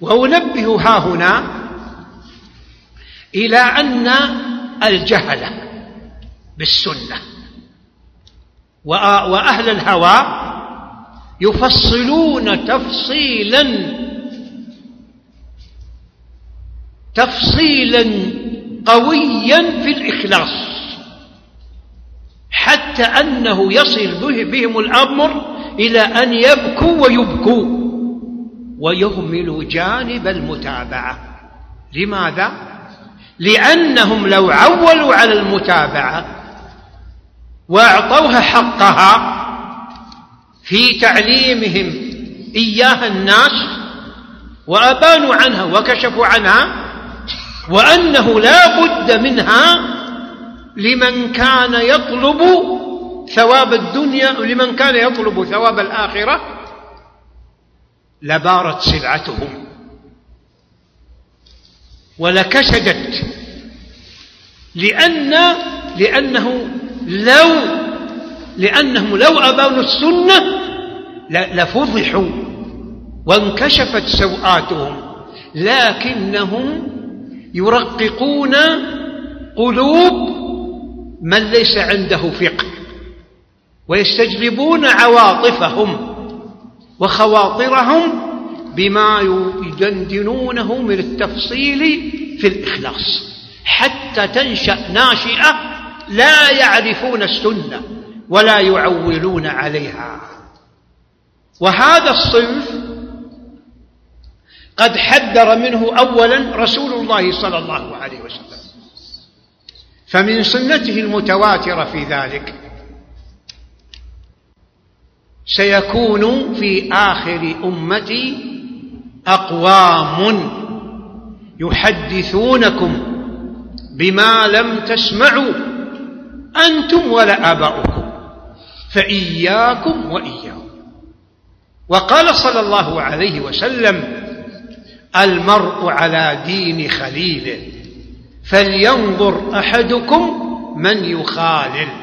وأنبه هاهنا إلى أن الجهل بالسنة وأهل الهوى يفصلون تفصيلا قويا في الإخلاص، حتى أنه يصل بهم الأمر إلى أن يبكوا ويبكوا ويهملوا جانب المتابعة. لماذا؟ لأنهم لو عولوا على المتابعة وأعطوها حقها في تعليمهم إياها الناس وأبانوا عنها وكشفوا عنها، وأنه لا بد منها لمن كان يطلب ثواب الدنيا ولمن كان يطلب ثواب الآخرة، لبارت سلعتهم ولكسدت، لأنهم لو أبانوا السنة لفضحوا وانكشفت سوآتهم، لكنهم يرققون قلوب من ليس عنده فقه، ويستجلبون عواطفهم وخواطرهم بما يدندنونه من التفصيل في الإخلاص، حتى تنشأ ناشئة لا يعرفون السنة ولا يعولون عليها. وهذا الصنف قد حذر منه أولا رسول الله صلى الله عليه وسلم، فمن سنته المتواترة في ذلك: سيكون في آخر أمتي أقوام يحدثونكم بما لم تسمعوا أنتم ولا آباؤكم فإياكم وإياهم. وقال صلى الله عليه وسلم: المرء على دين خليله فلينظر أحدكم من يخالل.